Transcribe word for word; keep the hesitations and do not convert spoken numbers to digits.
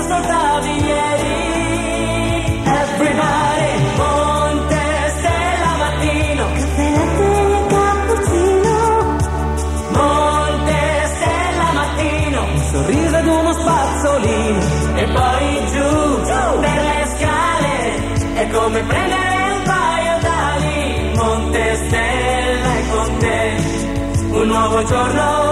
ascoltavi ieri. Everybody, Monte Stella mattino, caffè, latte e cappuccino. Monte Stella mattino, un sorriso ed uno spazzolino. E poi giù, giù per le scale, è come prendere un paio d'ali. Monte Stella è con te, un nuovo giorno